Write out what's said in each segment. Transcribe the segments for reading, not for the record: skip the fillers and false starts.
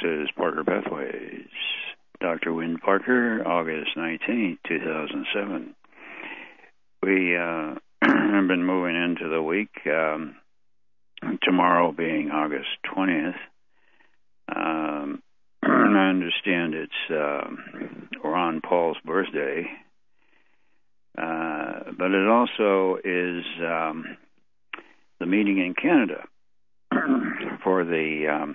is Parker Pathways. Dr. Wynne Parker, August 19, 2007. We have been moving into the week, tomorrow being August 20th. I understand it's Ron Paul's birthday, but it also is the meeting in Canada for the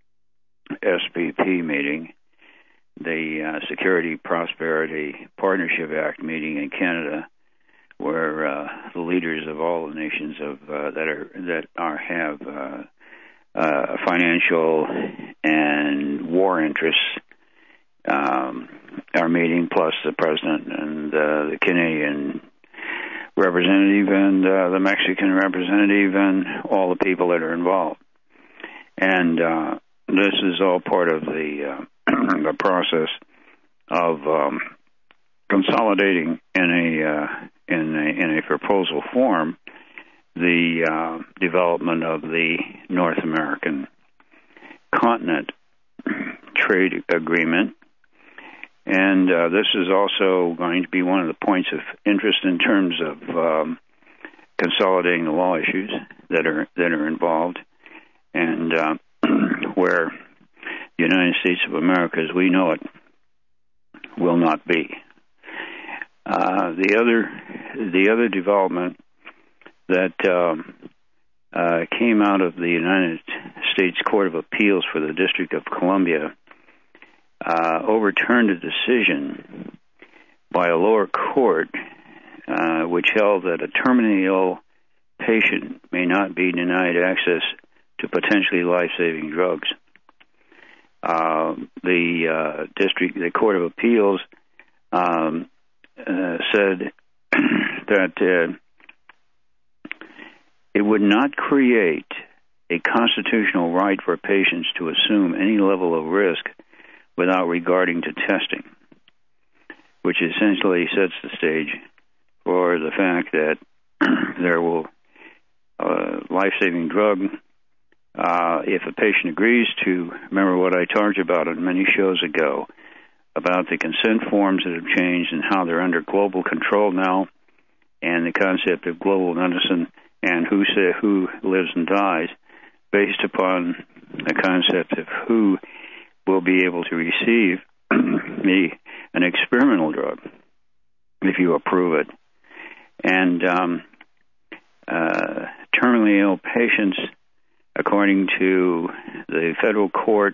SPP meeting, the Security Prosperity Partnership Act meeting in Canada, where the leaders of all the nations have financial and war interests are meeting, plus the president and the Canadian representative and the Mexican representative and all the people that are involved. And this is all part of the process of consolidating in a proposal form the development of the North American continent trade agreement. And this is also going to be one of the points of interest in terms of consolidating the law issues that are involved, and where the United States of America, as we know it, will not be. The other development that came out of the United States Court of Appeals for the District of Columbia overturned a decision by a lower court which held that a terminally ill patient may not be denied access to potentially life-saving drugs. The Court of Appeals said that it would not create a constitutional right for patients to assume any level of risk without regarding to testing, which essentially sets the stage for the fact that there will life-saving drug, if a patient agrees to, remember what I talked about on many shows ago, about the consent forms that have changed and how they're under global control now, and the concept of global medicine and who lives and dies based upon the concept of who will be able to receive an experimental drug if you approve it. And terminally ill patients, according to the federal court,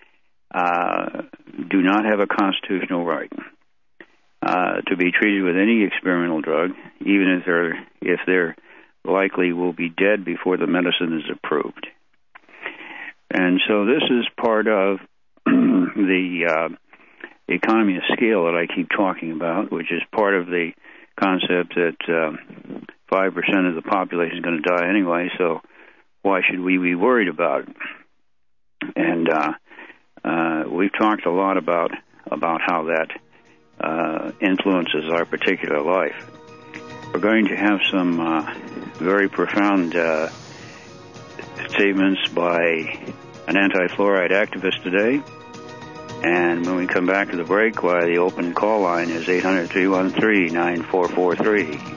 do not have a constitutional right to be treated with any experimental drug, even if they're likely will be dead before the medicine is approved. And so this is part of the economy of scale that I keep talking about, which is part of the concept that 5% of the population is going to die anyway, so why should we be worried about it? And we've talked a lot about how that influences our particular life. We're going to have some very profound statements by an anti-fluoride activist today. And when we come back to the break, the open call line is 800-313-9443.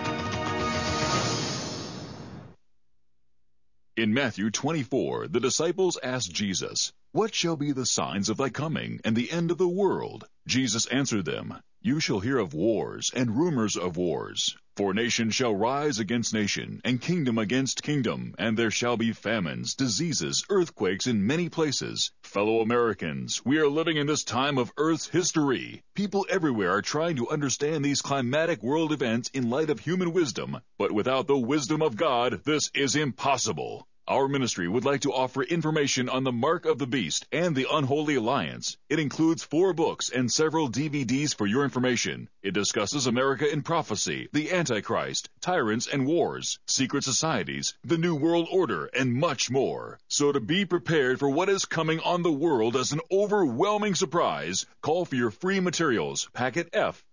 In Matthew 24, the disciples asked Jesus, "What shall be the signs of thy coming and the end of the world?" Jesus answered them, "You shall hear of wars and rumors of wars. For nation shall rise against nation, and kingdom against kingdom, and there shall be famines, diseases, earthquakes in many places. Fellow Americans, we are living in this time of Earth's history. People everywhere are trying to understand these climatic world events in light of human wisdom, but without the wisdom of God, this is impossible. Our ministry would like to offer information on the Mark of the Beast and the Unholy Alliance. It includes 4 books and several DVDs for your information. It discusses America in prophecy, the Antichrist, tyrants and wars, secret societies, the New World Order, and much more. So to be prepared for what is coming on the world as an overwhelming surprise, call for your free materials, packet F,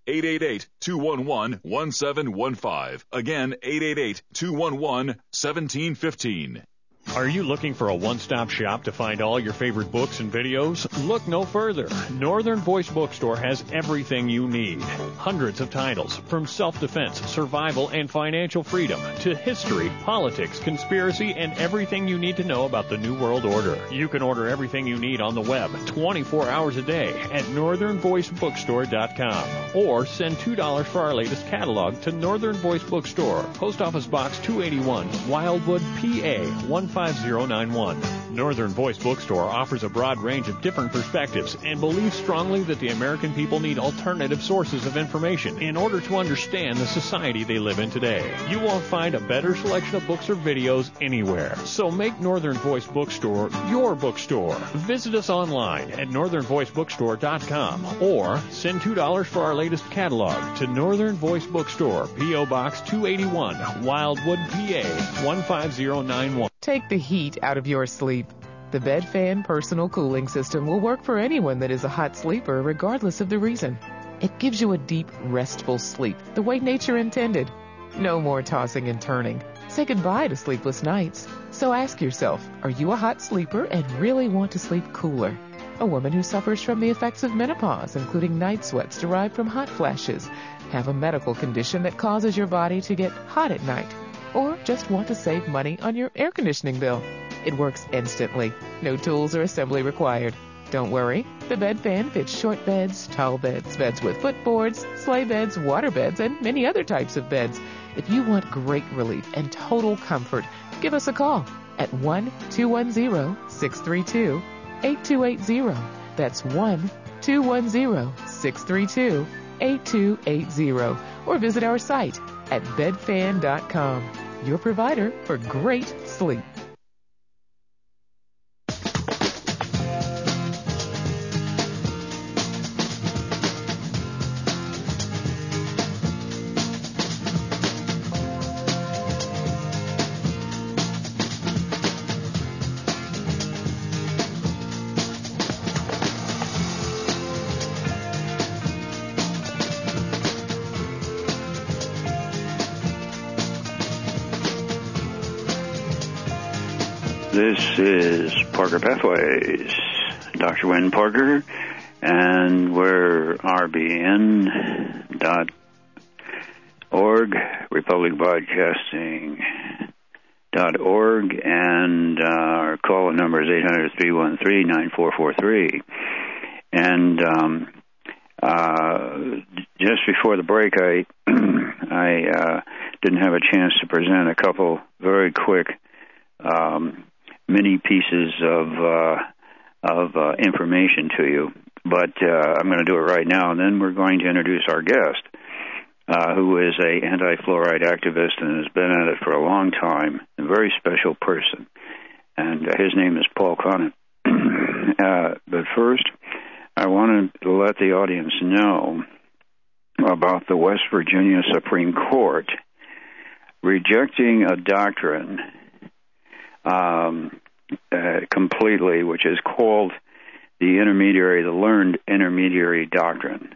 888-211-1715. Again, 888-211-1715. Are you looking for a one-stop shop to find all your favorite books and videos? Look no further. Northern Voice Bookstore has everything you need. Hundreds of titles, from self-defense, survival, and financial freedom to history, politics, conspiracy, and everything you need to know about the New World Order. You can order everything you need on the web 24 hours a day at northernvoicebookstore.com or send $2 for our latest catalog to Northern Voice Bookstore, Post Office Box 281, Wildwood, PA 15091. Northern Voice Bookstore offers a broad range of different perspectives and believes strongly that the American people need alternative sources of information in order to understand the society they live in today. You won't find a better selection of books or videos anywhere. So make Northern Voice Bookstore your bookstore. Visit us online at northernvoicebookstore.com or send $2 for our latest catalog to Northern Voice Bookstore, P.O. Box 281, Wildwood, PA 15091. Take the heat out of your sleep. The Bed Fan personal cooling system will work for anyone that is a hot sleeper, regardless of the reason. It gives you a deep, restful sleep, the way nature intended. No more tossing and turning. Say goodbye to sleepless nights. So ask yourself, are you a hot sleeper and really want to sleep cooler? A woman who suffers from the effects of menopause, including night sweats derived from hot flashes, have a medical condition that causes your body to get hot at night, or just want to save money on your air conditioning bill. It works instantly. No tools or assembly required. Don't worry. The Bed Fan fits short beds, tall beds, beds with footboards, sleigh beds, water beds, and many other types of beds. If you want great relief and total comfort, give us a call at 1-210-632-8280. That's 1-210-632-8280. Or visit our site at bedfan.com, your provider for great sleep. This is Parker Pathways, Dr. Wayne Parker, and we're rbn.org, republicbroadcasting.org, and our call number is 800-313-9443. And just before the break, I didn't have a chance to present a couple very quick many pieces of information to you, but I'm going to do it right now, and then we're going to introduce our guest, who is a anti-fluoride activist and has been at it for a long time, a very special person, and his name is Paul Conant. But first, I wanted to let the audience know about the West Virginia Supreme Court rejecting a doctrine completely, which is called the learned intermediary doctrine.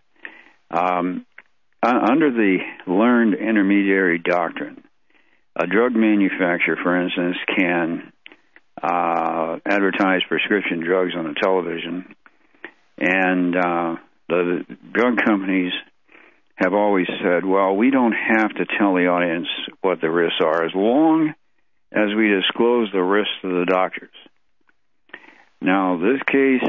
Under the learned intermediary doctrine, a drug manufacturer, for instance, can advertise prescription drugs on the television, and the drug companies have always said, well, we don't have to tell the audience what the risks are as long as we disclose the risks to the doctors. Now, this case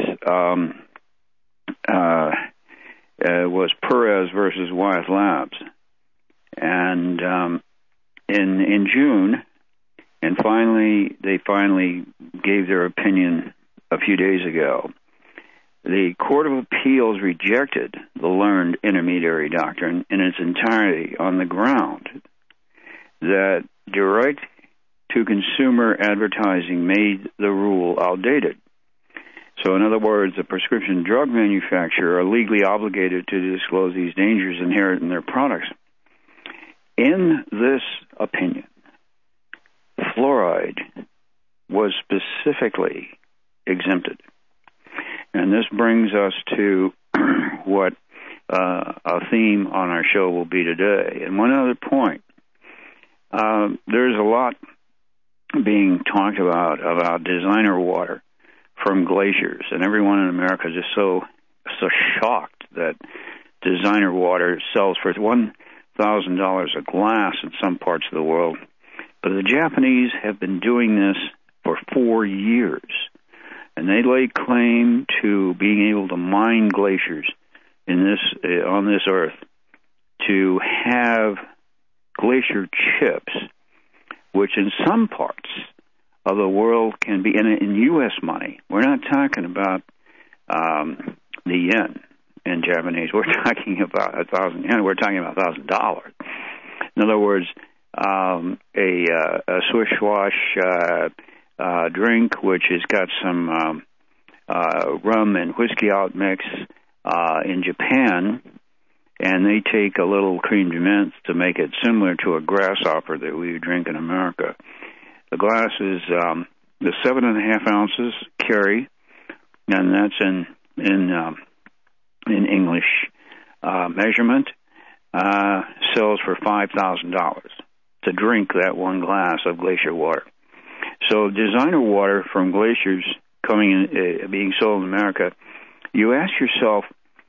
was Perez versus Wyeth Labs, and in June, and they finally gave their opinion a few days ago. The Court of Appeals rejected the learned intermediary doctrine in its entirety on the ground that direct-to-consumer advertising made the rule outdated. So, in other words, the prescription drug manufacturer are legally obligated to disclose these dangers inherent in their products. In this opinion, fluoride was specifically exempted. And this brings us to what a theme on our show will be today. And one other point, there's a lot being talked about designer water from glaciers, and everyone in America is just so shocked that designer water sells for $1,000 a glass in some parts of the world. But the Japanese have been doing this for 4 years, and they lay claim to being able to mine glaciers on this earth to have glacier chips, which in some parts of the world can be in U.S. money. We're not talking about the yen in Japanese. We're talking about 1,000 yen. We're talking about $1,000. In other words, a Swiss wash drink, which has got some rum and whiskey out mix in Japan, and they take a little cream de menthe to make it similar to a grasshopper that we drink in America. The glass is the 7.5 ounces carry, and that's in English measurement. Sells for $5,000 to drink that one glass of glacier water. So designer water from glaciers being sold in America, you ask yourself,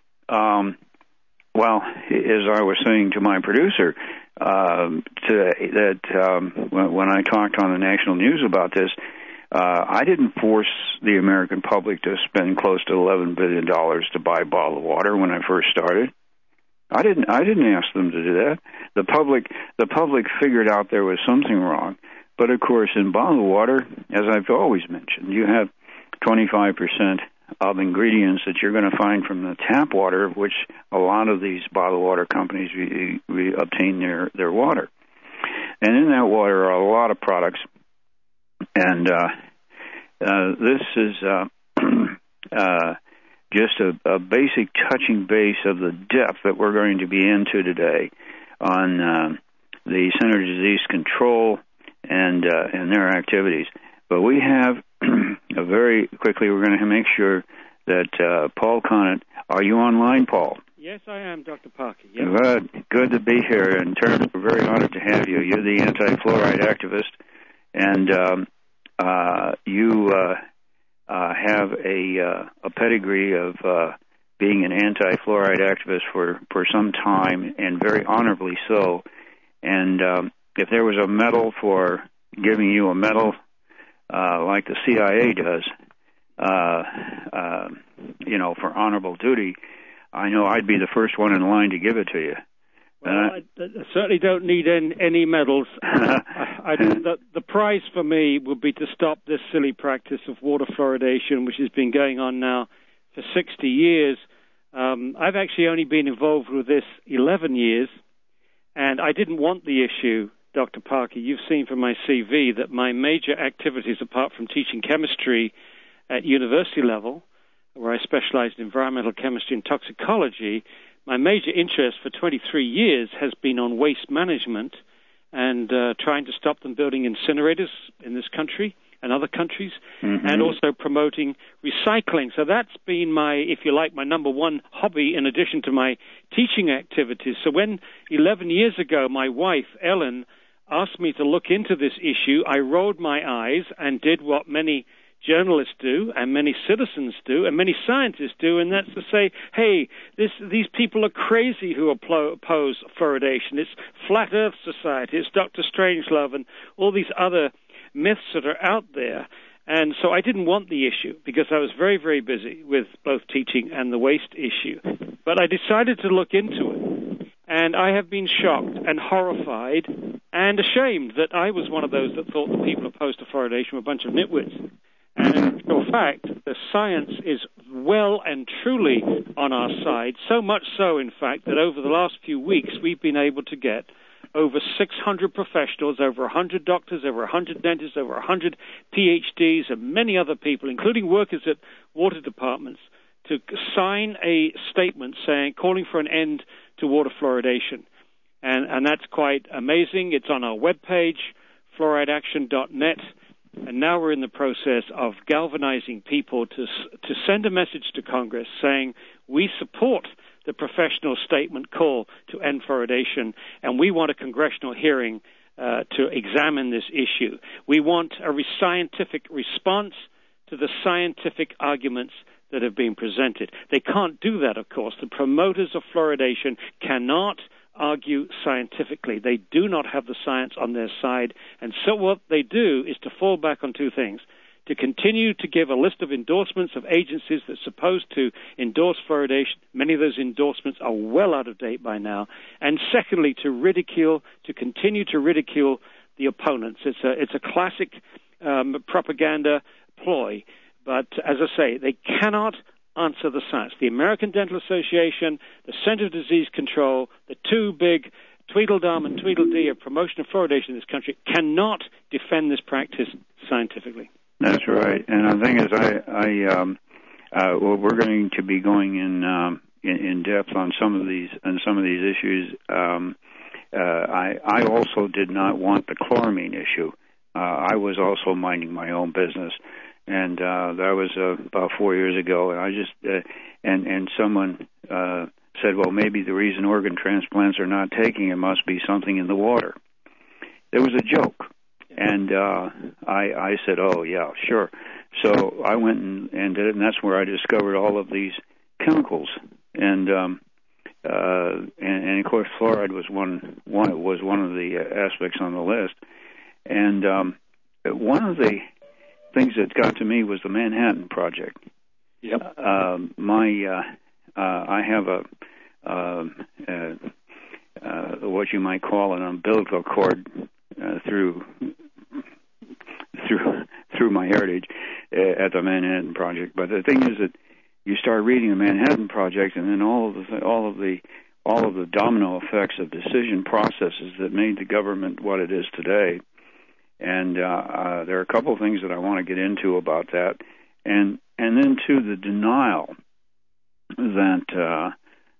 well, as I was saying to my producer today, that when I talked on the national news about this, I didn't force the American public to spend close to $11 billion to buy a bottle of water when I first started. I didn't ask them to do that. The public figured out there was something wrong. But of course, in bottled water, as I've always mentioned, you have 25% of ingredients that you're going to find from the tap water, which a lot of these bottled water companies we obtain their water. And in that water are a lot of products. And this is just a basic touching base of the depth that we're going to be into today on the Center for Disease Control and their activities. But we have very quickly, we're going to make sure that Paul Conant, are you online, Paul? Yes, I am, Dr. Parker. Yes. Good to be here. In terms, we're very honored to have you. You're the anti-fluoride activist, and you have a pedigree of being an anti-fluoride activist for some time, and very honorably so. And if there was a medal for giving you a medal like the CIA does, for honorable duty, I know I'd be the first one in line to give it to you. Well, I certainly don't need any medals. The prize for me would be to stop this silly practice of water fluoridation, which has been going on now for 60 years. I've actually only been involved with this 11 years, and I didn't want the issue, Dr. Parker. You've seen from my CV that my major activities, apart from teaching chemistry at university level, where I specialized in environmental chemistry and toxicology, my major interest for 23 years has been on waste management and trying to stop them building incinerators in this country and other countries, and also promoting recycling. So that's been my, if you like, my number one hobby in addition to my teaching activities. So when 11 years ago my wife, Ellen, asked me to look into this issue, I rolled my eyes and did what many journalists do, and many citizens do, and many scientists do, and that's to say, hey, these people are crazy who oppose fluoridation. It's Flat Earth Society, it's Dr. Strangelove, and all these other myths that are out there. And so I didn't want the issue because I was very, very busy with both teaching and the waste issue. But I decided to look into it, and I have been shocked and horrified and ashamed that I was one of those that thought the people opposed to fluoridation were a bunch of nitwits. And in fact, the science is well and truly on our side, so much so, in fact, that over the last few weeks we've been able to get over 600 professionals, over 100 doctors, over 100 dentists, over 100 PhDs, and many other people, including workers at water departments, to sign a statement calling for an end to water fluoridation. And that's quite amazing. It's on our webpage, fluorideaction.net. And now we're in the process of galvanizing people to send a message to Congress saying we support the professional statement call to end fluoridation, and we want a congressional hearing to examine this issue. We want a scientific response to the scientific arguments that have been presented. They can't do that, of course. The promoters of fluoridation cannot argue scientifically. They do not have the science on their side. And so what they do is to fall back on two things: to continue to give a list of endorsements of agencies that are supposed to endorse fluoridation. Many of those endorsements are well out of date by now. And secondly, to continue to ridicule the opponents. It's a classic propaganda ploy. But as I say, they cannot answer the science. The American Dental Association, the Center for Disease Control, the two big Tweedledum and Tweedledee of promotion of fluoridation in this country cannot defend this practice scientifically. That's right. And the thing is, we're going to be going in depth on some of these issues. I also did not want the chloramine issue. I was also minding my own business, and that was about 4 years ago. And I just and someone said, well, maybe the reason organ transplants are not taking it must be something in the water. It was a joke. And I said, oh, yeah, sure. So I went and did it, and that's where I discovered all of these chemicals. And of course, fluoride was one of the aspects on the list. And one of the things that got to me was the Manhattan Project. Yep. I have what you might call an umbilical cord through my heritage at the Manhattan Project. But the thing is that you start reading the Manhattan Project, and then all of the domino effects of decision processes that made the government what it is today. And there are a couple of things that I want to get into about that, and then to the denial that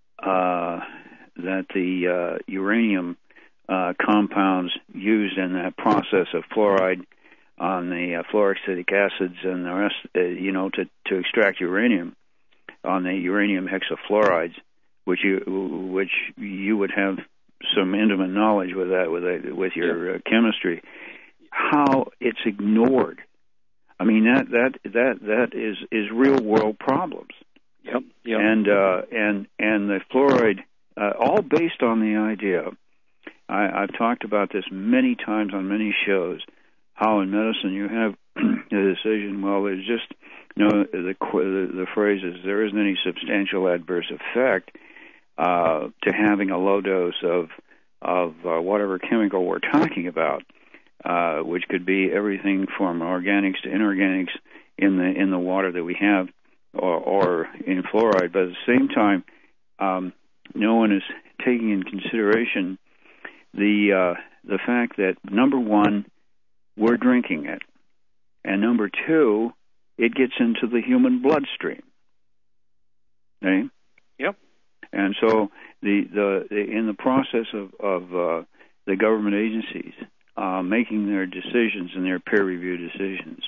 the uranium compounds used in that process of fluoride on the fluoroacetic acids and the rest, to extract uranium on the uranium hexafluorides, which you would have some intimate knowledge with that with your chemistry. How it's ignored. I mean that is real world problems. Yep. And the fluoride, all based on the idea. I've talked about this many times on many shows. How in medicine you have the decision. Well, there's just the phrase is there isn't any substantial adverse effect to having a low dose of whatever chemical we're talking about, which could be everything from organics to inorganics in the water that we have, or in fluoride. But at the same time, no one is taking in consideration the fact that, number one, we're drinking it, and number two, it gets into the human bloodstream. Okay? Yep. And so in the process of the government agencies making their decisions and their peer-reviewed decisions,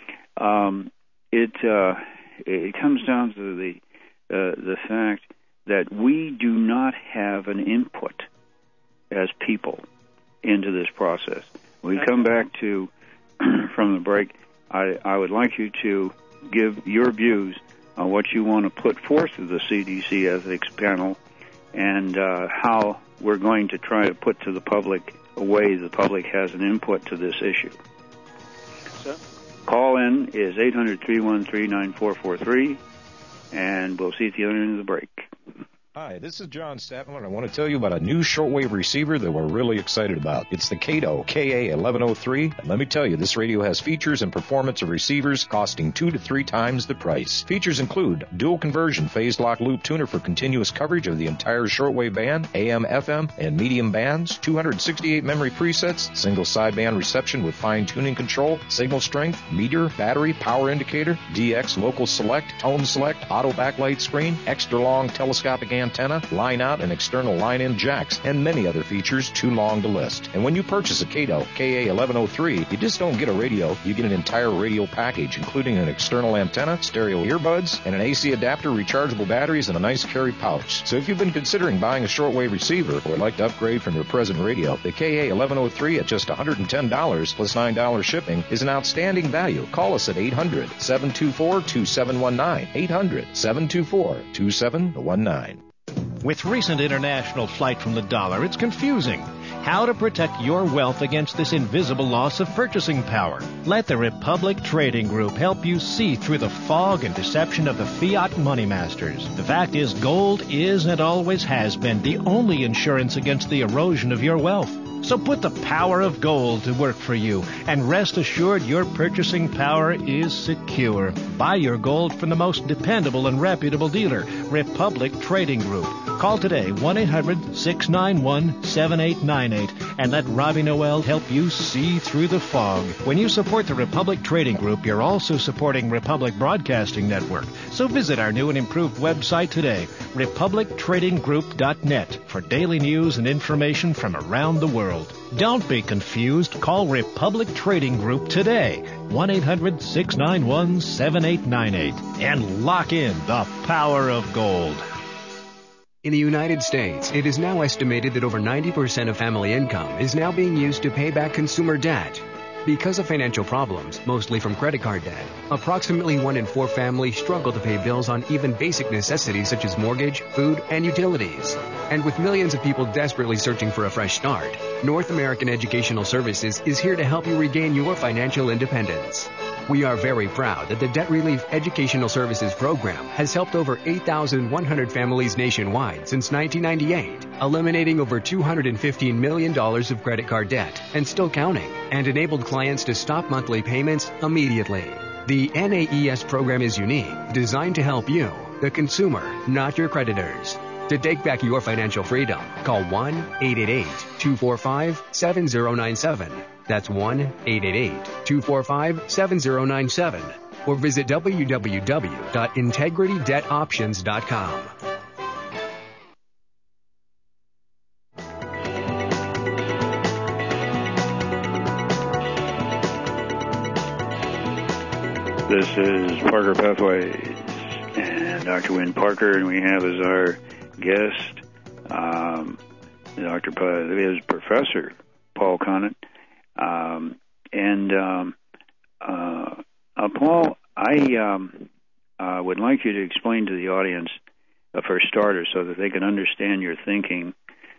it comes down to the fact that we do not have an input as people into this process. We come back to from the break. I would like you to give your views on what you want to put forth to the CDC ethics panel, and how we're going to try to put to the public a way the public has an input to this issue. So? Call in is 800-313-9443, and we'll see you at the other end of the break. Hi, this is John Statman, and I want to tell you about a new shortwave receiver that we're really excited about. It's the Kato KA1103, and let me tell you, this radio has features and performance of receivers costing 2 to 3 times the price. Features include dual conversion phase lock loop tuner for continuous coverage of the entire shortwave band, AM, FM, and medium bands, 268 memory presets, single sideband reception with fine-tuning control, signal strength, meter, battery, power indicator, DX local select, tone select, auto backlight screen, extra long telescopic antenna, line-out, and external line-in jacks, and many other features too long to list. And when you purchase a Kato KA1103, you just don't get a radio, you get an entire radio package, including an external antenna, stereo earbuds, and an AC adapter, rechargeable batteries, and a nice carry pouch. So if you've been considering buying a shortwave receiver or would like to upgrade from your present radio, the KA1103 at just $110 plus $9 shipping is an outstanding value. Call us at 800-724-2719. 800-724-2719. With recent international flight from the dollar, it's confusing. How to protect your wealth against this invisible loss of purchasing power. Let the Republic Trading Group help you see through the fog and deception of the fiat money masters. The fact is, gold is and always has been the only insurance against the erosion of your wealth. So put the power of gold to work for you, and rest assured your purchasing power is secure. Buy your gold from the most dependable and reputable dealer, Republic Trading Group. Call today, 1-800-691-7898, and let Robbie Noel help you see through the fog. When you support the Republic Trading Group, you're also supporting Republic Broadcasting Network. So visit our new and improved website today, republictradinggroup.net, for daily news and information from around the world. Don't be confused. Call Republic Trading Group today, 1-800-691-7898, and lock in the power of gold. In the United States, it is now estimated that over 90% of family income is now being used to pay back consumer debt. Because of financial problems, mostly from credit card debt, approximately 1 in 4 families struggle to pay bills on even basic necessities such as mortgage, food, and utilities. And with millions of people desperately searching for a fresh start, North American Educational Services is here to help you regain your financial independence. We are very proud that the Debt Relief Educational Services Program has helped over 8,100 families nationwide since 1998, eliminating over $215 million of credit card debt and still counting, and enabled clients to stop monthly payments immediately. The NAES program is unique, designed to help you, the consumer, not your creditors. To take back your financial freedom, call 1-888-245-7097. That's 1-888-245-7097. Or visit www.integritydebtoptions.com. This is Parker Pathways and Dr. Wynn Parker, and we have as our guest his Professor Paul Conant. Paul, I would like you to explain to the audience, for starters, so that they can understand your thinking,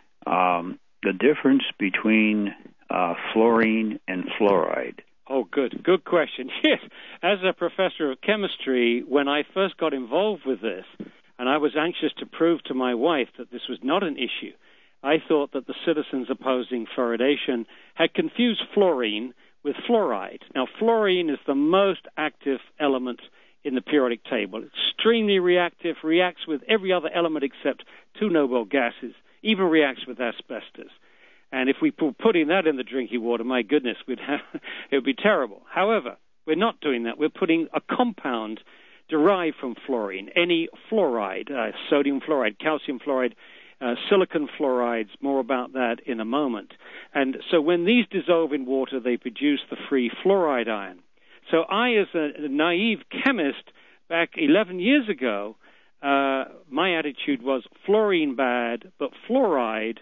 the difference between fluorine and fluoride. Oh, good question. Yes, as a professor of chemistry, when I first got involved with this, and I was anxious to prove to my wife that this was not an issue, I thought that the citizens opposing fluoridation had confused fluorine with fluoride. Now, fluorine is the most active element in the periodic table. It's extremely reactive, reacts with every other element except 2 noble gases, even reacts with asbestos. And if we were putting that in the drinking water, my goodness, it would be terrible. However, we're not doing that. We're putting a compound derived from fluorine, any fluoride, sodium fluoride, calcium fluoride, silicon fluorides, more about that in a moment. And so when these dissolve in water, they produce the free fluoride ion. So I, as a naive chemist back 11 years ago, my attitude was fluorine bad, but fluoride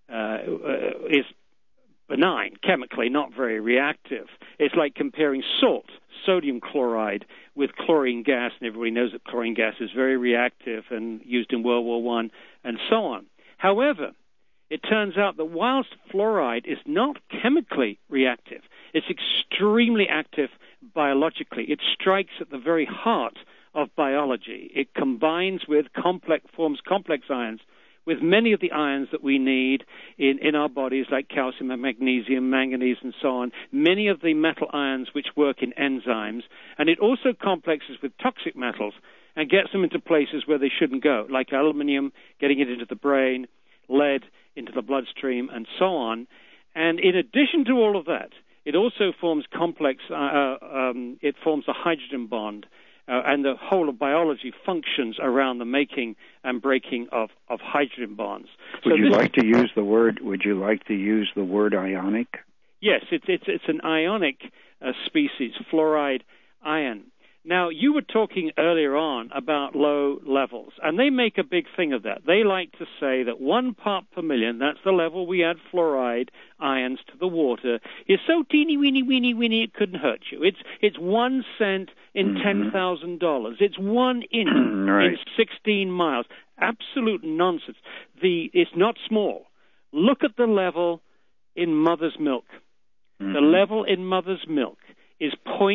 is benign, chemically, not very reactive. It's like comparing salt, sodium chloride, with chlorine gas, and everybody knows that chlorine gas is very reactive and used in World War I, and so on. However, it turns out that whilst fluoride is not chemically reactive, it's extremely active biologically. It strikes at the very heart of biology. It combines with forms complex ions with many of the ions that we need in our bodies, like calcium and magnesium, manganese, and so on, many of the metal ions which work in enzymes. And it also complexes with toxic metals and gets them into places where they shouldn't go, like aluminum, getting it into the brain, lead into the bloodstream, and so on. And in addition to all of that, it also forms it forms a hydrogen bond and the whole of biology functions around the making and breaking of hydrogen bonds. Would you like to use the word ionic? Yes, it's an ionic species, fluoride ion. Now, you were talking earlier on about low levels, and they make a big thing of that. They like to say that 1 part per million, that's the level we add fluoride ions to the water, is so teeny, weeny, it couldn't hurt you. It's 1 cent in $10,000. It's 1 inch in 16 miles. Absolute nonsense. It's not small. Look at the level in mother's milk. The level in mother's milk is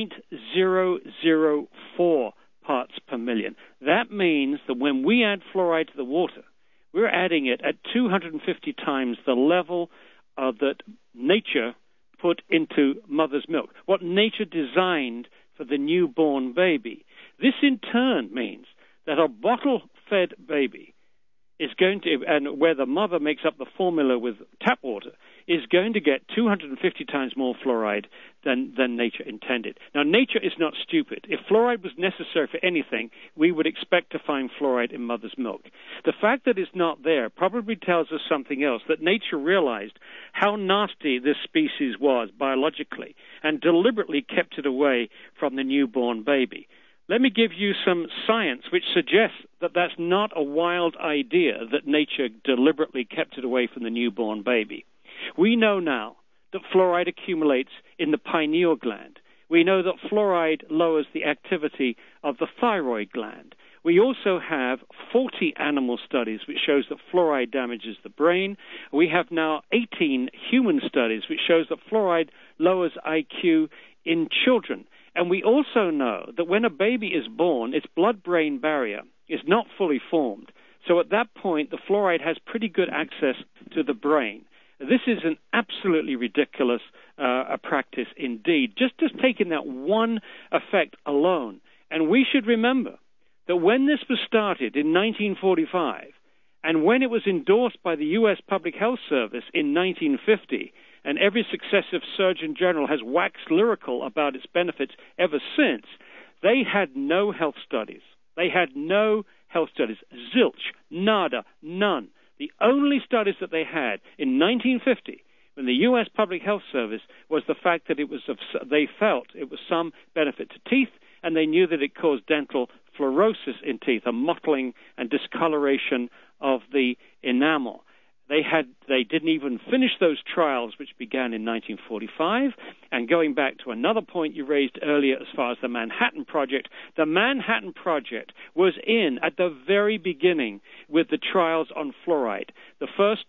0.004 parts per million. That means that when we add fluoride to the water, we're adding it at 250 times the level that nature put into mother's milk, what nature designed for the newborn baby. This in turn means that a bottle-fed baby is going to, and where the mother makes up the formula with tap water, is going to get 250 times more fluoride than nature intended. Now, nature is not stupid. If fluoride was necessary for anything, we would expect to find fluoride in mother's milk. The fact that it's not there probably tells us something else, that nature realized how nasty this species was biologically and deliberately kept it away from the newborn baby. Let me give you some science which suggests that that's not a wild idea, that nature deliberately kept it away from the newborn baby. We know now that fluoride accumulates in the pineal gland. We know that fluoride lowers the activity of the thyroid gland. We also have 40 animal studies which shows that fluoride damages the brain. We have now 18 human studies which shows that fluoride lowers IQ in children. And we also know that when a baby is born, its blood-brain barrier is not fully formed. So at that point, the fluoride has pretty good access to the brain. This is an absolutely ridiculous practice indeed, just taking that one effect alone. And we should remember that when this was started in 1945, and when it was endorsed by the U.S. Public Health Service in 1950, and every successive Surgeon General has waxed lyrical about its benefits ever since, they had no health studies. They had no health studies. Zilch, nada, none. The only studies that they had in 1950, when the U.S. Public Health Service, was the fact that they felt it was some benefit to teeth, and they knew that it caused dental fluorosis in teeth, a mottling and discoloration of the enamel. They didn't even finish those trials, which began in 1945. And going back to another point you raised earlier as far as the Manhattan Project was in at the very beginning with the trials on fluoride. The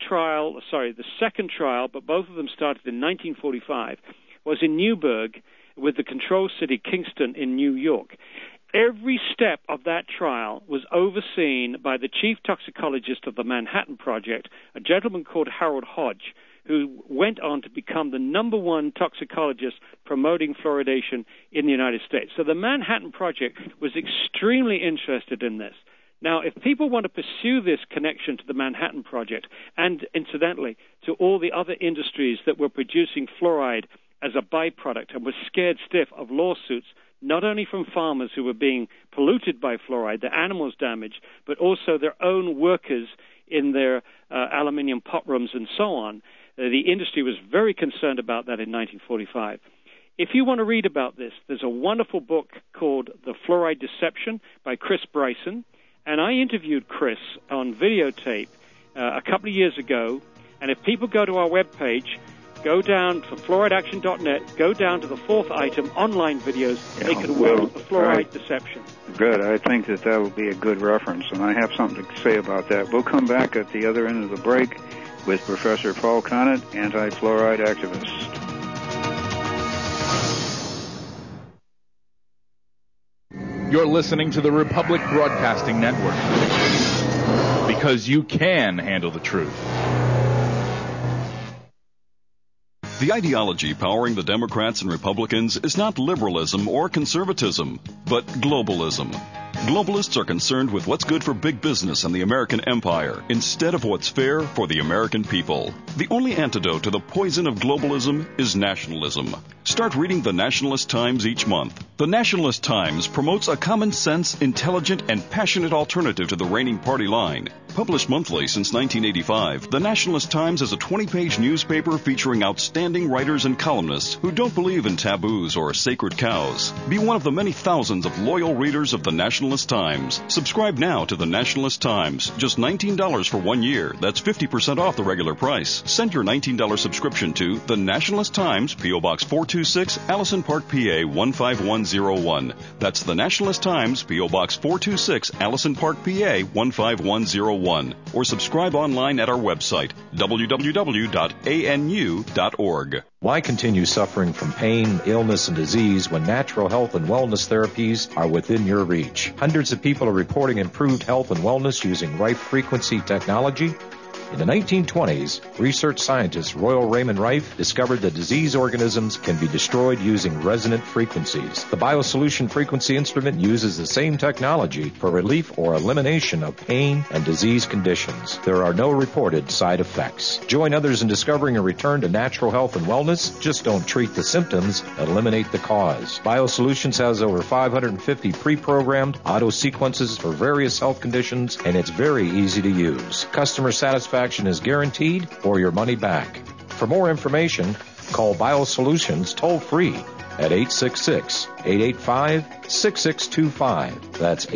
second trial, but both of them started in 1945, was in Newburgh with the control city Kingston in New York. Every step of that trial was overseen by the chief toxicologist of the Manhattan Project, a gentleman called Harold Hodge, who went on to become the #1 toxicologist promoting fluoridation in the United States. So the Manhattan Project was extremely interested in this. Now, if people want to pursue this connection to the Manhattan Project, and incidentally to all the other industries that were producing fluoride as a byproduct and were scared stiff of lawsuits, not only from farmers who were being polluted by fluoride, their animals damaged, but also their own workers in their aluminum pot rooms and so on. The industry was very concerned about that in 1945. If you want to read about this, there's a wonderful book called The Fluoride Deception by Chris Bryson, and I interviewed Chris on videotape a couple of years ago, and if people go to our webpage, go down to fluorideaction.net, go down to the fourth item, online videos. They can watch The Fluoride Deception. Good. I think that will be a good reference, and I have something to say about that. We'll come back at the other end of the break with Professor Paul Conant, anti-fluoride activist. You're listening to the Republic Broadcasting Network, because you can handle the truth. The ideology powering the Democrats and Republicans is not liberalism or conservatism, but globalism. Globalists are concerned with what's good for big business and the American empire instead of what's fair for the American people. The only antidote to the poison of globalism is nationalism. Start reading the Nationalist Times each month. The Nationalist Times promotes a common sense, intelligent, and passionate alternative to the reigning party line. Published monthly since 1985, the Nationalist Times is a 20-page newspaper featuring outstanding writers and columnists who don't believe in taboos or sacred cows. Be one of the many thousands of loyal readers of the Nationalist Times. Subscribe now to the Nationalist Times. Just $19 for 1 year. That's 50% off the regular price. Send your $19 subscription to the Nationalist Times, P.O. Box 426, Allison Park, PA 15101. That's the Nationalist Times, P.O. Box 426, Allison Park, PA 15101. Or subscribe online at our website, www.anu.org. Why continue suffering from pain, illness, and disease when natural health and wellness therapies are within your reach? Hundreds of people are reporting improved health and wellness using Rife frequency technology. In the 1920s, research scientist Royal Raymond Rife discovered that disease organisms can be destroyed using resonant frequencies. The BioSolution frequency instrument uses the same technology for relief or elimination of pain and disease conditions. There are no reported side effects. Join others in discovering a return to natural health and wellness. Just don't treat the symptoms, eliminate the cause. BioSolutions has over 550 pre-programmed auto sequences for various health conditions, and it's very easy to use. Customer satisfaction is guaranteed or your money back. For more information, call BioSolutions toll-free at 866-885-6625. That's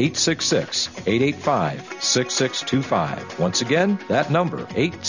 866-885-6625. Once again, that number,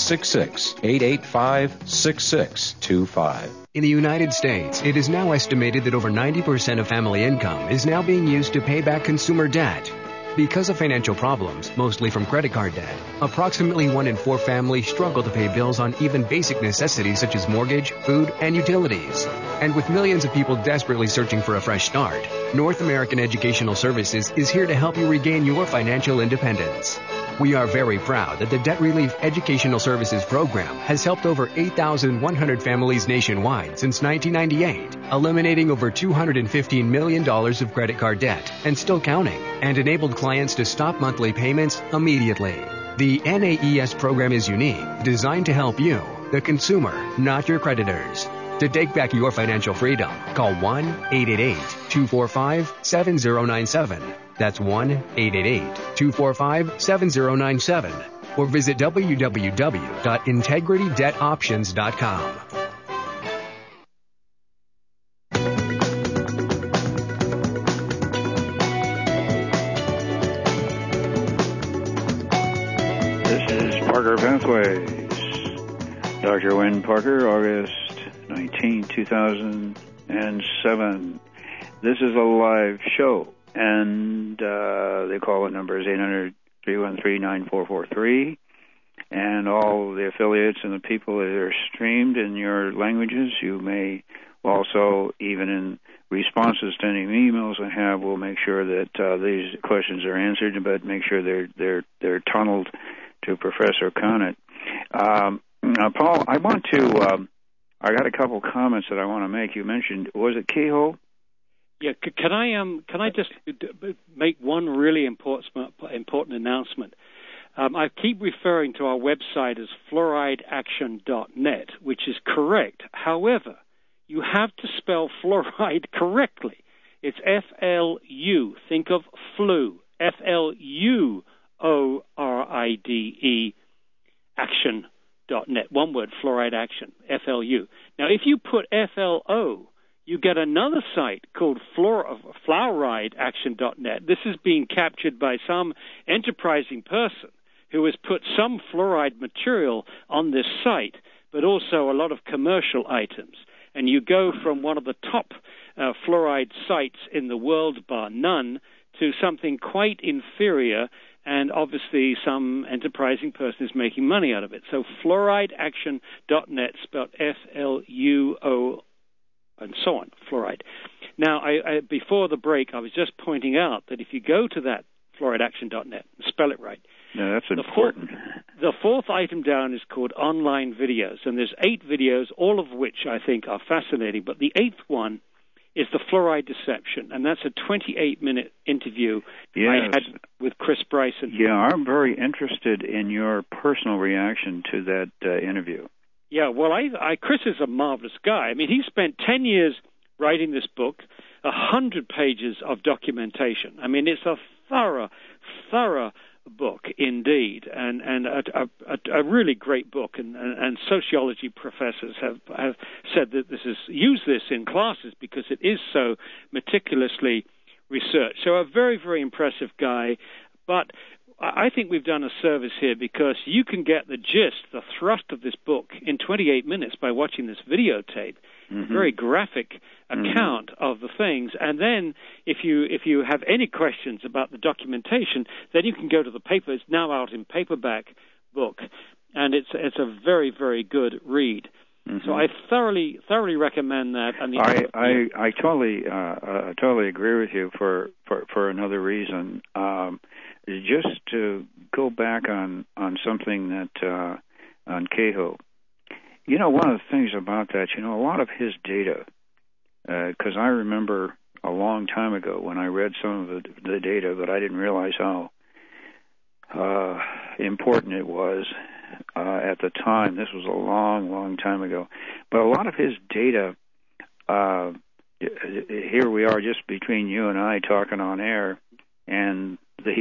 866-885-6625. In the United States, it is now estimated that over 90% of family income is now being used to pay back consumer debt. Because of financial problems, mostly from credit card debt, approximately 1 in 4 families struggle to pay bills on even basic necessities such as mortgage, food, and utilities. And with millions of people desperately searching for a fresh start, North American Educational Services is here to help you regain your financial independence. We are very proud that the Debt Relief Educational Services Program has helped over 8,100 families nationwide since 1998, eliminating over $215 million of credit card debt and still counting, and enabled clients to stop monthly payments immediately. The NAES program is unique, designed to help you, the consumer, not your creditors. To take back your financial freedom, call 1-888-245-7097. That's 1-888-245-7097. Or visit www.integritydebtoptions.com. This is Parker Pathways. Dr. Wayne Parker, August 19, 2007. This is a live show, and the call-in number is 800-313-9443, and all the affiliates and the people that are streamed in your languages. You may also, even in responses to any emails I have, we'll make sure that these questions are answered, but make sure they're tunneled to Professor Conant. Paul, I want to... I got a couple comments that I want to make. You mentioned, was it Kehoe? Yeah, can I just make one really important announcement? I keep referring to our website as fluorideaction.net, which is correct. However, you have to spell fluoride correctly. It's F-L-U. Think of flu. F-L-U-O-R-I-D-E action.net. One word, Fluoride Action, F-L-U. Now, if you put F-L-O, you get another site called fluorideaction.net. This is being captured by some enterprising person who has put some fluoride material on this site, but also a lot of commercial items. And you go from one of the top fluoride sites in the world, bar none, to something quite inferior, and obviously some enterprising person is making money out of it. So fluorideaction.net, spelled F-L-U-O, and so on, fluoride. Now, I before the break, I was just pointing out that if you go to that fluorideaction.net, spell it right. No, that's important. The fourth item down is called online videos, and there's 8 videos, all of which I think are fascinating, but the 8th one is The Fluoride Deception, and that's a 28-minute interview I had with Chris Bryson. Yeah, I'm very interested in your personal reaction to that interview. Yeah, well, Chris is a marvelous guy. I mean, he spent 10 years writing this book, 100 pages of documentation. I mean, it's a thorough book indeed, and a really great book. And sociology professors have said that use this in classes because it is so meticulously researched. So a very, very impressive guy. But I think we've done a service here because you can get the gist, the thrust of this book in 28 minutes by watching this videotape. Mm-hmm. Very graphic account of the things, and then if you have any questions about the documentation, then you can go to the paper. It's now out in paperback book, and it's a very, very good read. Mm-hmm. So I thoroughly recommend that. And I totally agree with you for another reason. Just to go back on something that on Cahill. You know, one of the things about that, a lot of his data, because I remember a long time ago when I read some of the data, but I didn't realize how important it was at the time. This was a long, long time ago. But a lot of his data, here we are just between you and I talking on air, and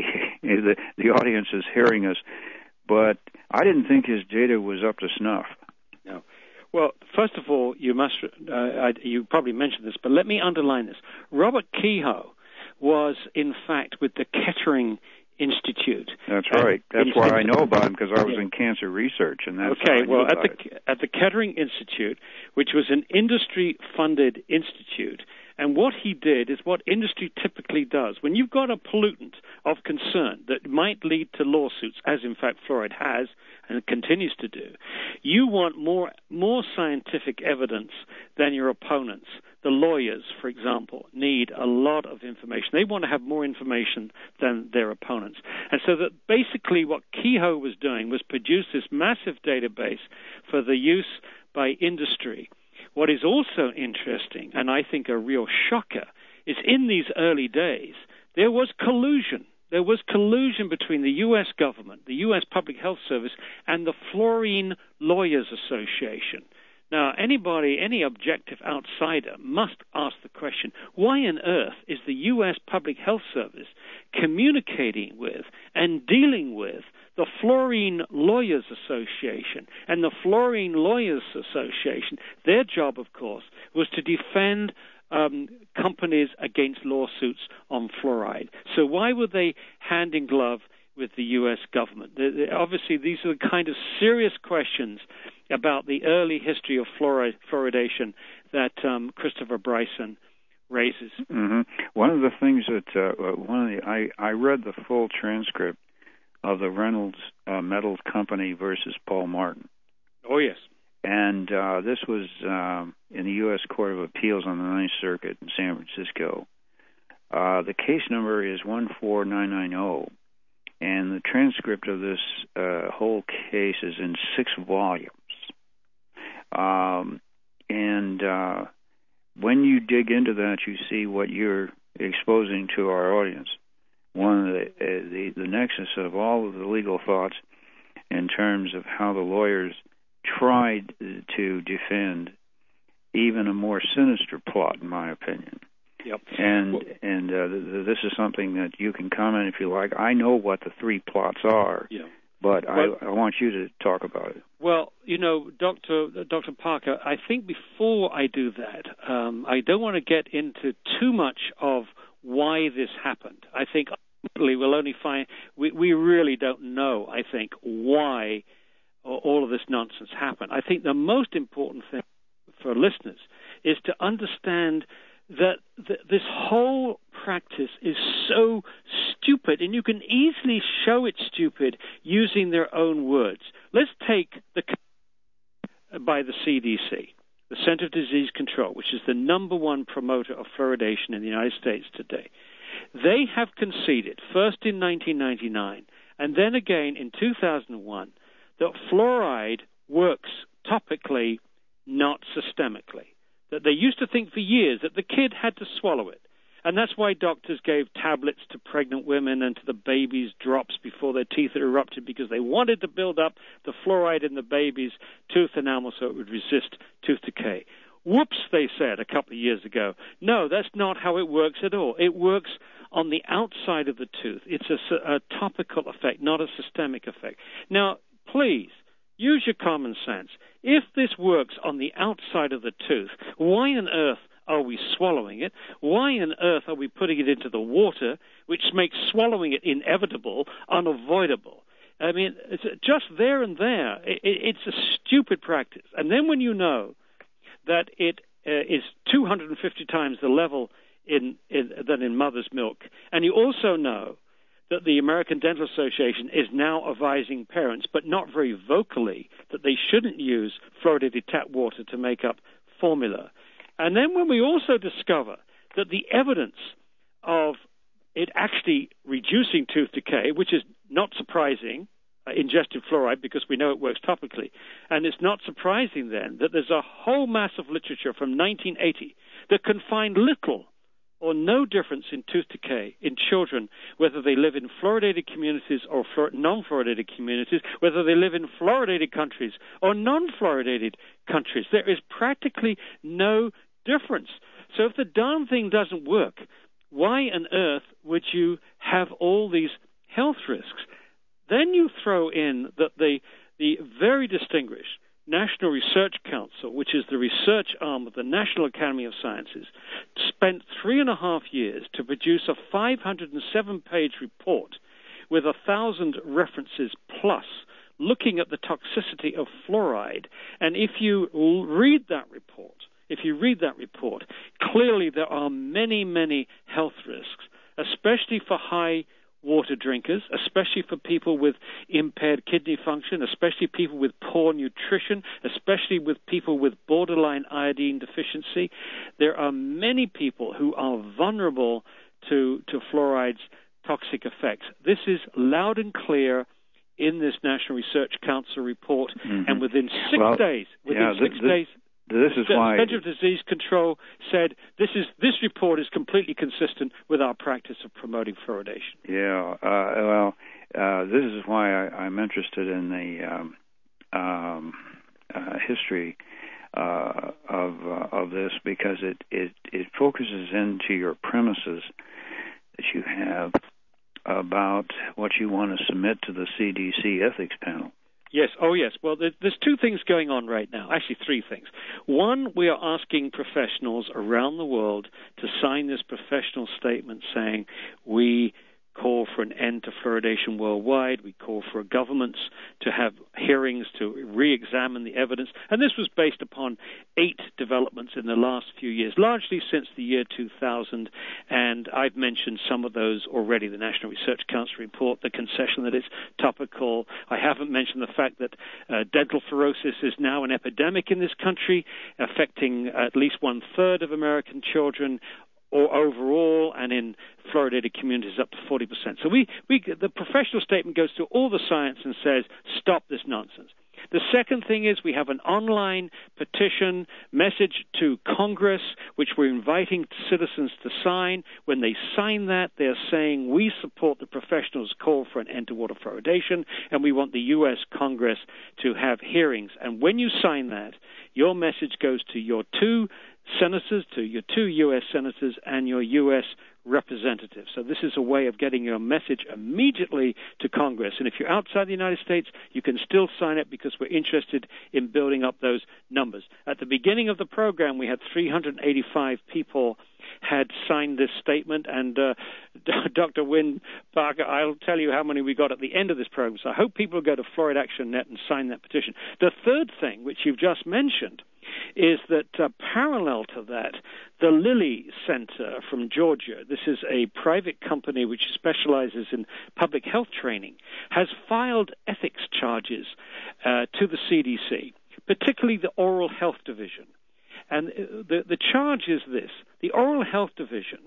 the audience is hearing us, but I didn't think his data was up to snuff. No. Well, first of all, you probably mentioned this, but let me underline this. Robert Kehoe was, in fact, with the Kettering Institute. That's right. That's why I know about him, because I was in cancer research, and that's okay. Well, at the Kettering Institute, which was an industry-funded institute. And what he did is what industry typically does. When you've got a pollutant of concern that might lead to lawsuits, as in fact fluoride has and continues to do, you want more scientific evidence than your opponents. The lawyers, for example, need a lot of information. They want to have more information than their opponents. And so that basically what Kehoe was doing was produce this massive database for the use by industry. What is also interesting, and I think a real shocker, is in these early days, there was collusion. There was collusion between the U.S. government, the U.S. Public Health Service, and the Fluorine Lawyers Association. Now, any objective outsider must ask the question, why on earth is the U.S. Public Health Service communicating with and dealing with the Fluorine Lawyers Association? And the Fluorine Lawyers Association, their job, of course, was to defend companies against lawsuits on fluoride. So why were they hand in glove with the U.S. government? Obviously, these are the kind of serious questions about the early history of fluoridation that Christopher Bryson raises. Mm-hmm. One of the things that I read the full transcript of the Reynolds Metals Company versus Paul Martin. Oh, yes. And this was in the U.S. Court of Appeals on the Ninth Circuit in San Francisco. The case number is 14990, and the transcript of this whole case is in 6 volumes. And when you dig into that, you see what you're exposing to our audience. One of the nexus of all of the legal thoughts in terms of how the lawyers tried to defend even a more sinister plot, in my opinion. Yep. And this is something that you can comment if you like. I know what the 3 plots are, but I want you to talk about it. Well, Dr. Parker, I think before I do that, I don't want to get into too much of why this happened. I think ultimately we'll only find we really don't know, I think, why all of this nonsense happened. I think the most important thing for listeners is to understand that this whole practice is so stupid, and you can easily show it's stupid using their own words. Let's take by the CDC, the Center for Disease Control, which is the #1 promoter of fluoridation in the United States today. They have conceded, first in 1999 and then again in 2001, that fluoride works topically, not systemically. that they used to think for years that the kid had to swallow it. And that's why doctors gave tablets to pregnant women and to the babies drops before their teeth had erupted, because they wanted to build up the fluoride in the baby's tooth enamel so it would resist tooth decay. Whoops, they said a couple of years ago. No, that's not how it works at all. It works on the outside of the tooth. It's a topical effect, not a systemic effect. Now, please, use your common sense. If this works on the outside of the tooth, why on earth are we swallowing it? Why on earth are we putting it into the water, which makes swallowing it inevitable, unavoidable? I mean, it's just there and there. It's a stupid practice. And then when you know that it is 250 times the level than in mother's milk, and you also know that the American Dental Association is now advising parents, but not very vocally, that they shouldn't use fluoridated tap water to make up formula. And then when we also discover that the evidence of it actually reducing tooth decay, which is not surprising, ingested fluoride, because we know it works topically, and it's not surprising then that there's a whole mass of literature from 1980 that can find little or no difference in tooth decay in children, whether they live in fluoridated communities or non-fluoridated communities, whether they live in fluoridated countries or non-fluoridated countries. There is practically no difference. So if the darn thing doesn't work, why on earth would you have all these health risks? Then you throw in that the very distinguished National Research Council, which is the research arm of the National Academy of Sciences, spent 3.5 years to produce a 507-page report with 1,000 references plus, looking at the toxicity of fluoride. And if you read that report, clearly there are many, many health risks, especially for high water drinkers, especially for people with impaired kidney function, especially people with poor nutrition, especially with people with borderline iodine deficiency. There are many people who are vulnerable to fluoride's toxic effects. This is loud and clear in this National Research Council report, and within 6 days, this is why the Center of Disease Control said this report is completely consistent with our practice of promoting fluoridation. Yeah, this is why I'm interested in the history of this, because it focuses into your premises that you have about what you want to submit to the CDC ethics panel. Yes. Oh, yes. Well, there's two things going on right now. Actually, three things. One, we are asking professionals around the world to sign this professional statement saying we call for an end to fluoridation worldwide. We call for governments to have hearings to re-examine the evidence. And this was based upon 8 developments in the last few years, largely since the year 2000. And I've mentioned some of those already, the National Research Council report, the concession that it's topical. I haven't mentioned the fact that dental fluorosis is now an epidemic in this country, affecting at least 1/3 of American children, or overall, and in fluoridated communities up to 40%. So the professional statement goes through all the science and says, stop this nonsense. The second thing is we have an online petition message to Congress, which we're inviting citizens to sign. When they sign that, they're saying we support the professionals' call for an end to water fluoridation, and we want the U.S. Congress to have hearings. And when you sign that, your message goes to your 2 senators, to your 2 U.S. senators and your U.S. representatives. So this is a way of getting your message immediately to Congress. And if you're outside the United States, you can still sign it, because we're interested in building up those numbers. At the beginning of the program, we had 385 people had signed this statement, and Dr. Wynn Parker, I'll tell you how many we got at the end of this program. So I hope people will go to Fluoride Action Net and sign that petition. The third thing, which you've just mentioned, is that parallel to that, the Lilly Center from Georgia, this is a private company which specializes in public health training, has filed ethics charges to the CDC, particularly the Oral Health Division. And the charge is this: the Oral Health Division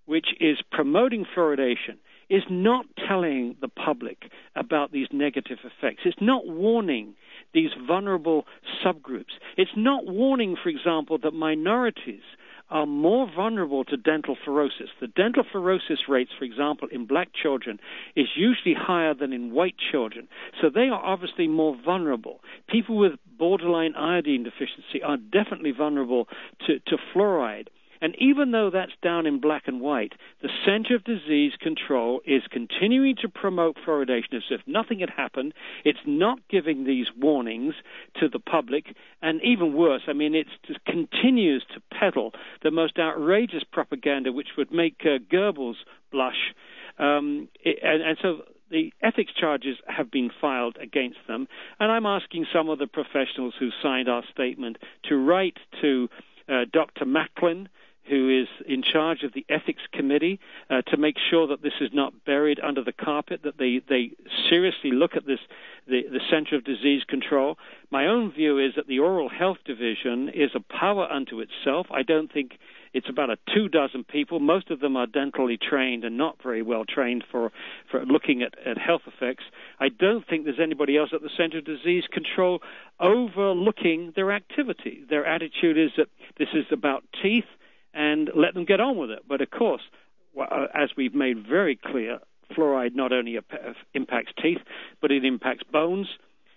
which is promoting fluoridation, is not telling the public about these negative effects. It's not warning these vulnerable subgroups. It's not warning, for example, that minorities are more vulnerable to dental fluorosis. The dental fluorosis rates, for example, in black children is usually higher than in white children. So they are obviously more vulnerable. People with borderline iodine deficiency are definitely vulnerable to fluoride. And even though that's down in black and white, the Center of Disease Control is continuing to promote fluoridation as if nothing had happened. It's not giving these warnings to the public. And even worse, it just continues to peddle the most outrageous propaganda which would make Goebbels blush. And so the ethics charges have been filed against them. And I'm asking some of the professionals who signed our statement to write to Dr. Macklin, who is in charge of the ethics committee, to make sure that this is not buried under the carpet, that they seriously look at this, the Center of Disease Control. My own view is that the Oral Health Division is a power unto itself. I don't think it's about 24 people. Most of them are dentally trained and not very well trained for looking at health effects. I don't think there's anybody else at the Center of Disease Control overlooking their activity. Their attitude is that this is about teeth, and let them get on with it. But of course, as we've made very clear, fluoride not only impacts teeth, but it impacts bones.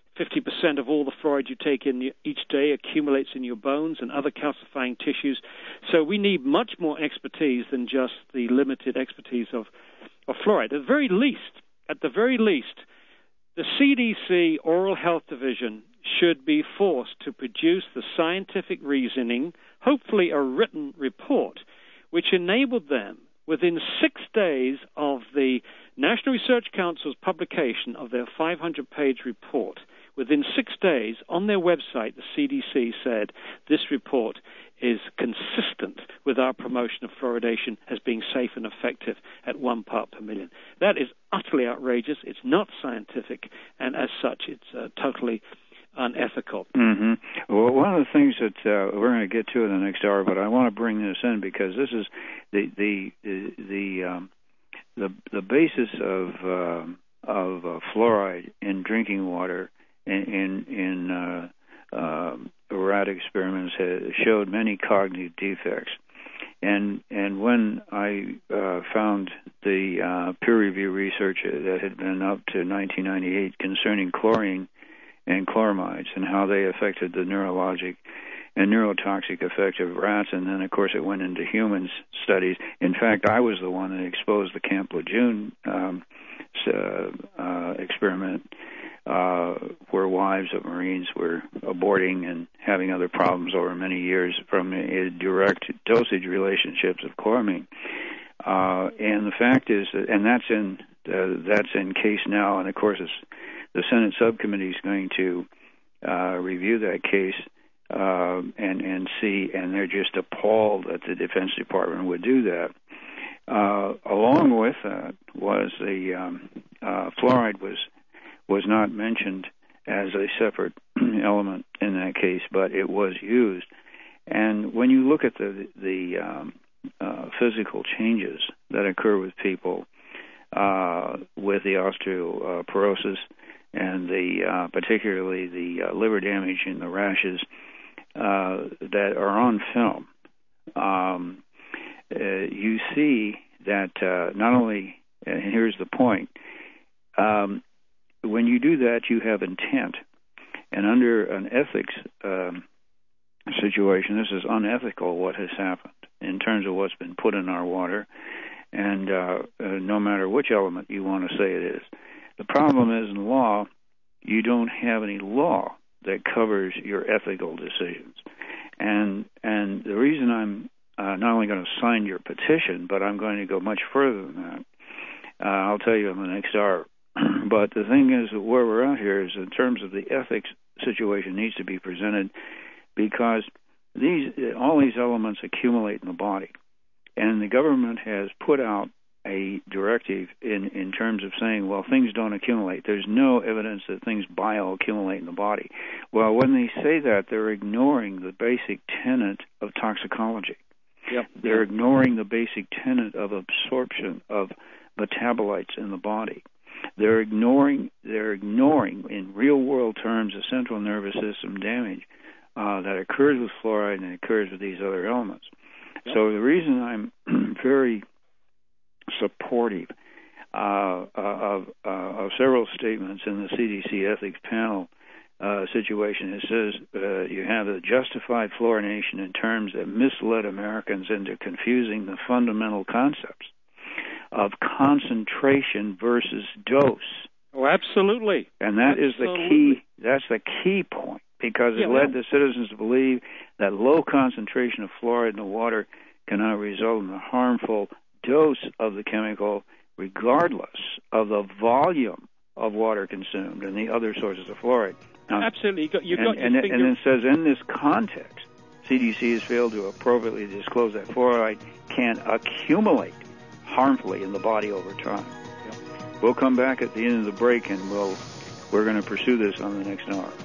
50% of all the fluoride you take in each day accumulates in your bones and other calcifying tissues. So we need much more expertise than just the limited expertise of fluoride. At the very least, the CDC Oral Health Division should be forced to produce the scientific reasoning, hopefully a written report, which enabled them, within 6 days of the National Research Council's publication of their 500-page report, within 6 days, on their website, the CDC said this report is consistent with our promotion of fluoridation as being safe and effective at 1 part per million. That is utterly outrageous. It's not scientific, and as such, it's totally unethical. Mm-hmm. Well, one of the things that we're going to get to in the next hour, but I want to bring this in because this is the basis of fluoride in drinking water in rat experiments showed many cognitive defects. And when I found the peer review research that had been up to 1998 concerning chlorine and chloramides and how they affected the neurologic and neurotoxic effect of rats, and then, of course, it went into humans studies. In fact, I was the one that exposed the Camp Lejeune experiment where wives of Marines were aborting and having other problems over many years from direct dosage relationships of chloramine. And the fact is, and that's in case now, and of course the Senate subcommittee is going to review that case and see, and they're just appalled that the Defense Department would do that. Along with that was the fluoride was not mentioned as a separate element in that case, but it was used. And when you look at the physical changes that occur with people with the osteoporosis and particularly the liver damage and the rashes that are on film, you see that not only, and here's the point, when you do that, you have intent. And under an ethics situation, this is unethical what has happened in terms of what's been put in our water, and no matter which element you want to say it is. The problem is in law, you don't have any law that covers your ethical decisions. And the reason I'm not only going to sign your petition, but I'm going to go much further than that. I'll tell you in the next hour. But the thing is that where we're at here is in terms of the ethics situation needs to be presented because all these elements accumulate in the body. And the government has put out a directive in terms of saying, well, things don't accumulate. There's no evidence that things bioaccumulate in the body. Well, when they say that, they're ignoring the basic tenet of toxicology. Yep. They're ignoring the basic tenet of absorption of metabolites in the body. They're ignoring in real world terms the central nervous system damage that occurs with fluoride and occurs with these other elements. Yep. So the reason I'm very supportive of several statements in the CDC ethics panel situation, it says you have a justified fluorination in terms that misled Americans into confusing the fundamental concepts of concentration versus dose. Oh, absolutely. And that is the key. That's the key point, because it led the citizens to believe that low concentration of fluoride in the water cannot result in a harmful dose of the chemical, regardless of the volume of water consumed and the other sources of fluoride. Now, absolutely. And it says in this context, CDC has failed to appropriately disclose that fluoride can accumulate harmfully in the body over time. Yep. We'll come back at the end of the break, and we're going to pursue this on the next hour.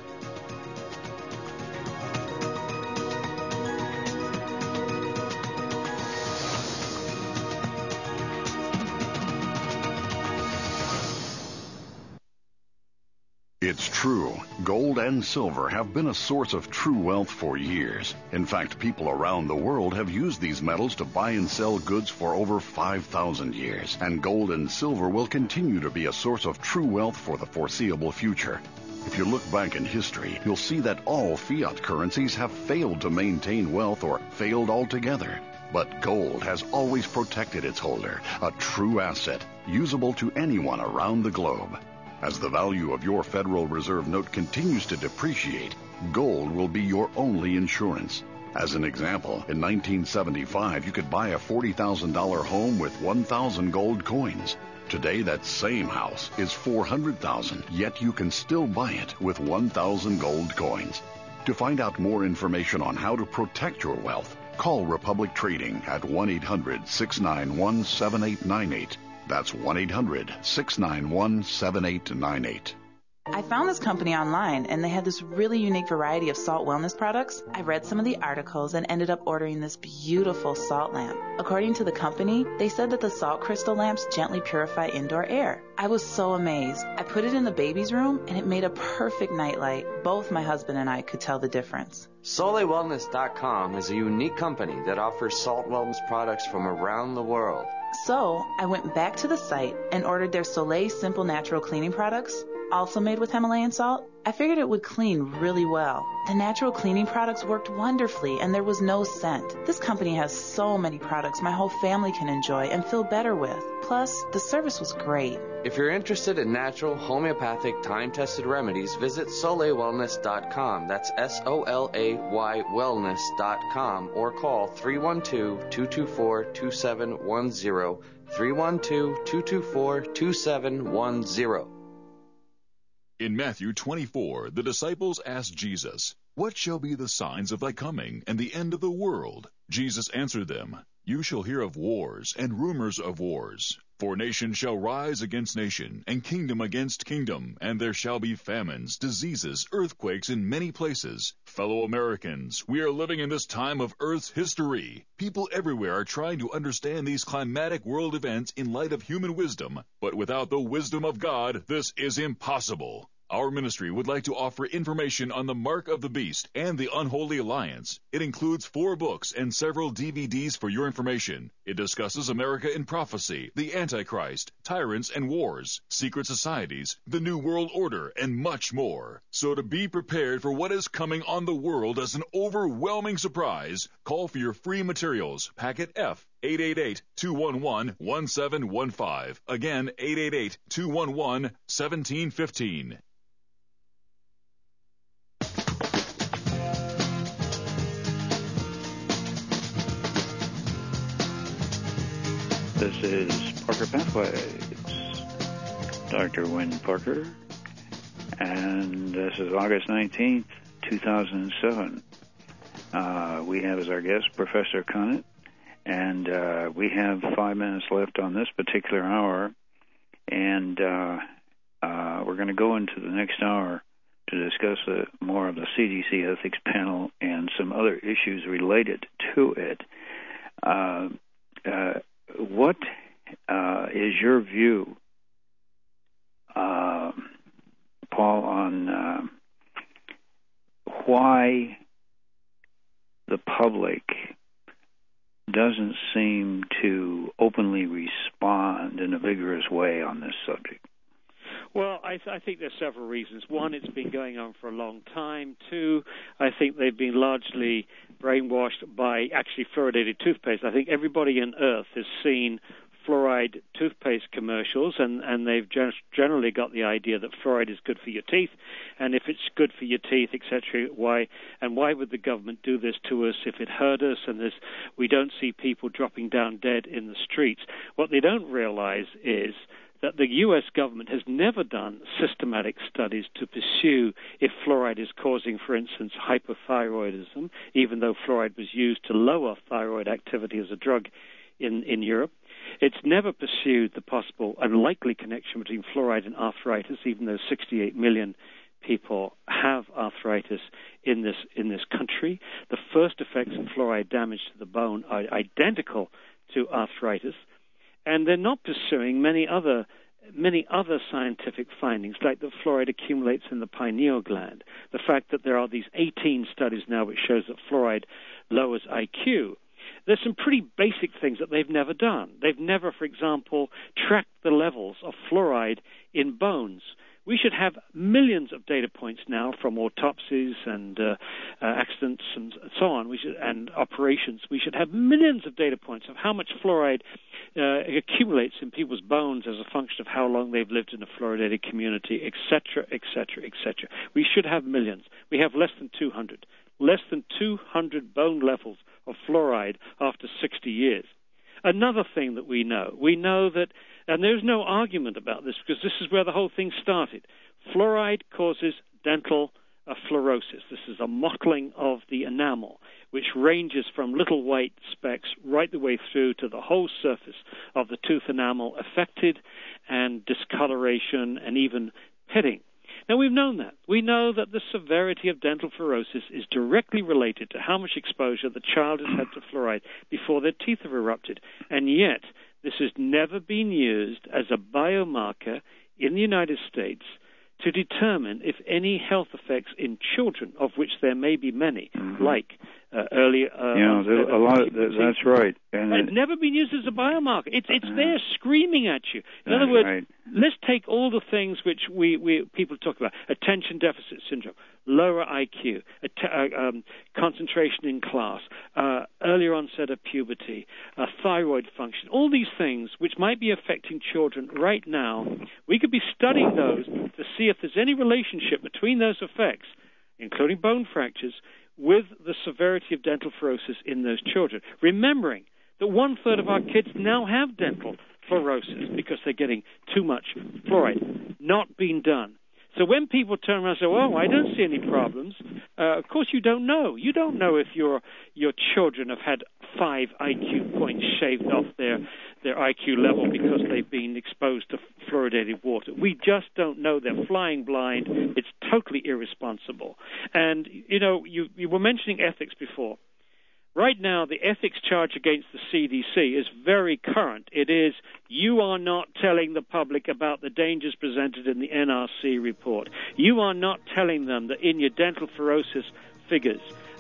It's true. Gold and silver have been a source of true wealth for years. In fact, people around the world have used these metals to buy and sell goods for over 5,000 years. And gold and silver will continue to be a source of true wealth for the foreseeable future. If you look back in history, you'll see that all fiat currencies have failed to maintain wealth or failed altogether. But gold has always protected its holder, a true asset, usable to anyone around the globe. As the value of your Federal Reserve note continues to depreciate, gold will be your only insurance. As an example, in 1975, you could buy a $40,000 home with 1,000 gold coins. Today, that same house is $400,000, yet you can still buy it with 1,000 gold coins. To find out more information on how to protect your wealth, call Republic Trading at 1-800-691-7898. That's 1-800-691-7898. I found this company online, and they had this really unique variety of salt wellness products. I read some of the articles and ended up ordering this beautiful salt lamp. According to the company, they said that the salt crystal lamps gently purify indoor air. I was so amazed. I put it in the baby's room, and it made a perfect nightlight. Both my husband and I could tell the difference. SoleilWellness.com is a unique company that offers salt wellness products from around the world. So I went back to the site and ordered their Soleil Simple Natural Cleaning products, also made with Himalayan salt. I figured it would clean really well. The natural cleaning products worked wonderfully, and there was no scent. This company has so many products my whole family can enjoy and feel better with. Plus, the service was great. If you're interested in natural, homeopathic, time-tested remedies, visit SoleilWellness.com. That's SOLAY wellness.com, or call 312-224-2710, 312-224-2710. In Matthew 24, the disciples asked Jesus, "What shall be the signs of thy coming and the end of the world?" Jesus answered them, "You shall hear of wars and rumors of wars. For nation shall rise against nation, and kingdom against kingdom, and there shall be famines, diseases, earthquakes in many places. Fellow Americans, we are living in this time of Earth's history. People everywhere are trying to understand these climatic world events in light of human wisdom, but without the wisdom of God, this is impossible. Our ministry would like to offer information on the Mark of the Beast and the Unholy Alliance. It includes 4 books and several DVDs for your information. It discusses America in prophecy, the Antichrist, tyrants and wars, secret societies, the New World Order, and much more. So to be prepared for what is coming on the world as an overwhelming surprise, call for your free materials, packet F, 888-211-1715. Again, 888-211-1715. This is Parker Pathways, Dr. Wynne Parker, and this is August 19th, 2007. We have as our guest Professor Conant, and we have 5 minutes left on this particular hour, and we're going to go into the next hour to discuss more of the CDC ethics panel and some other issues related to it. What is your view, Paul, on why the public doesn't seem to openly respond in a vigorous way on this subject? Well, I think there's several reasons. One, it's been going on for a long time. Two, I think they've been largely brainwashed by actually fluoridated toothpaste. I think everybody on Earth has seen fluoride toothpaste commercials, and they've generally got the idea that fluoride is good for your teeth, and if it's good for your teeth, etc., why would the government do this to us if it hurt us? And we don't see people dropping down dead in the streets. What they don't realize is that the U.S. government has never done systematic studies to pursue if fluoride is causing, for instance, hypothyroidism, even though fluoride was used to lower thyroid activity as a drug in Europe. It's never pursued the possible and likely connection between fluoride and arthritis, even though 68 million people have arthritis in this country. The first effects of fluoride damage to the bone are identical to arthritis, and they're not pursuing many other scientific findings, like that fluoride accumulates in the pineal gland, the fact that there are these 18 studies now which shows that fluoride lowers IQ. There's some pretty basic things that they've never done. They've never, for example, tracked the levels of fluoride in bones. We should have millions of data points now from autopsies and accidents and so on. And operations. We should have millions of data points of how much fluoride accumulates in people's bones as a function of how long they've lived in a fluoridated community, etc., etc., etc. We should have millions. We have less than 200. Less than 200 bone levels of fluoride after 60 years. Another thing that we know that, and there's no argument about this because this is where the whole thing started, fluoride causes dental fluorosis. This is a mottling of the enamel, which ranges from little white specks right the way through to the whole surface of the tooth enamel affected, and discoloration and even pitting. Now, we've known that. We know that the severity of dental fluorosis is directly related to how much exposure the child has had to fluoride before their teeth have erupted. And yet, this has never been used as a biomarker in the United States to determine if any health effects in children, of which there may be many, like early... a lot of that's right. And it's never been used as a biomarker. It's there screaming at you. In other words, let's take all the things which we people talk about: attention deficit syndrome, lower IQ, concentration in class, earlier onset of puberty, thyroid function, all these things which might be affecting children right now. We could be studying those to see if there's any relationship between those effects, including bone fractures, with the severity of dental fluorosis in those children. Remembering that 1/3 of our kids now have dental fluorosis because they're getting too much fluoride. Not being done. So when people turn around and say, "Oh, I don't see any problems," of course you don't know. You don't know if your children have had 5 IQ points shaved off their IQ level because they've been exposed to fluoridated water. We just don't know. They're flying blind. It's totally irresponsible. And, you were mentioning ethics before. Right now, the ethics charge against the CDC is very current. It is, you are not telling the public about the dangers presented in the NRC report. You are not telling them that in your dental fluorosis figures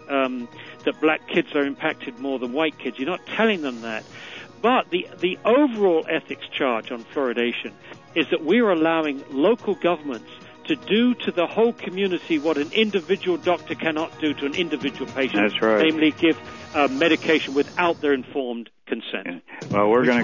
that black kids are impacted more than white kids. You're not telling them that. But the overall ethics charge on fluoridation is that we're allowing local governments to do to the whole community what an individual doctor cannot do to an individual patient. That's right. Namely, give medication without their informed consent. Well, we're going to